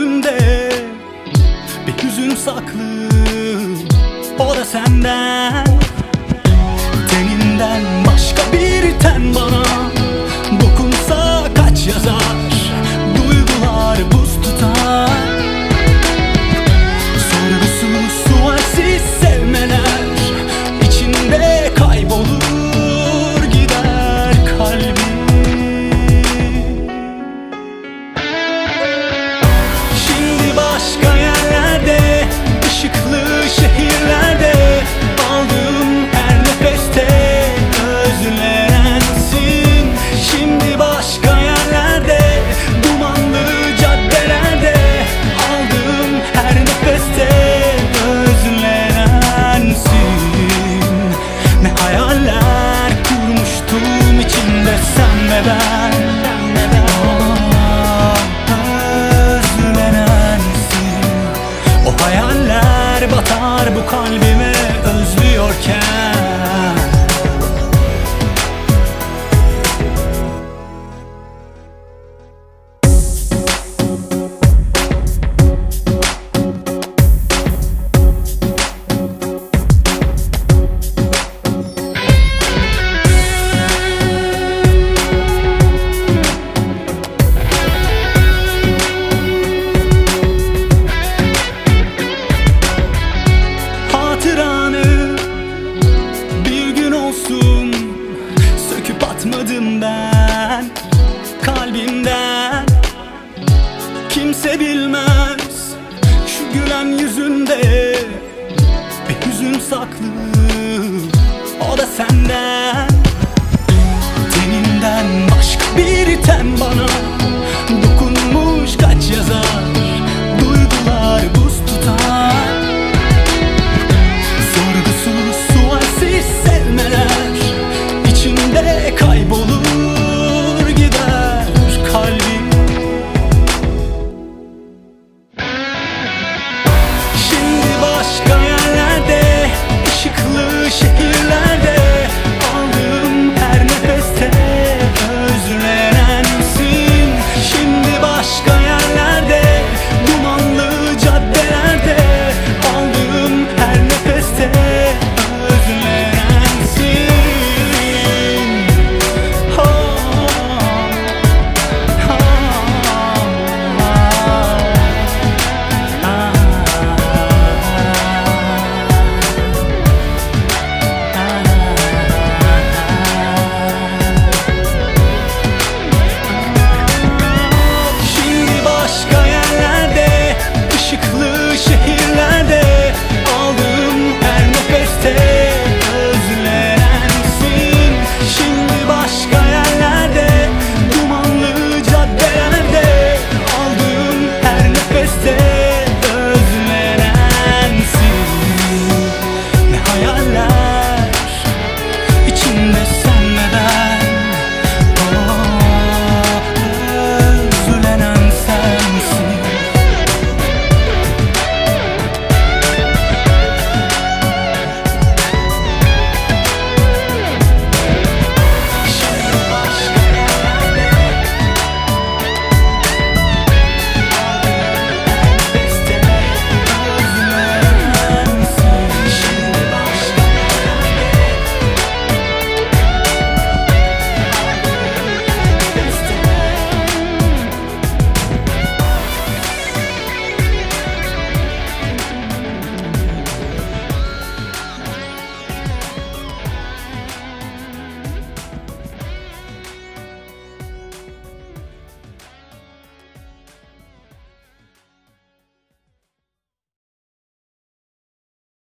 yüzünde bir hüzün saklı, o da senden. Teninden başka bir ten bana dokunsa kaç yazar, duygular buz tutar. Sorgusuz sualsiz sevmeler içinde kaybolur gider kalbim. Şimdi başka yerlerde, ışıklı şehirlerde, aldığım her nefeste özlensin. Şimdi başka yerlerde, dumanlı caddelerde, aldığım her nefeste özlensin. Ne hayaller kurmuştum içimde sen ve ben. Özlenensin. O hayaller batar bu kalbime özlüyorken. Söküp atmadım ben kalbimden. Kimse bilmez şu gülen yüzünde bir hüzün saklı, o da senden. Teninden başka bir ten bana dokunmuş kaç yazar,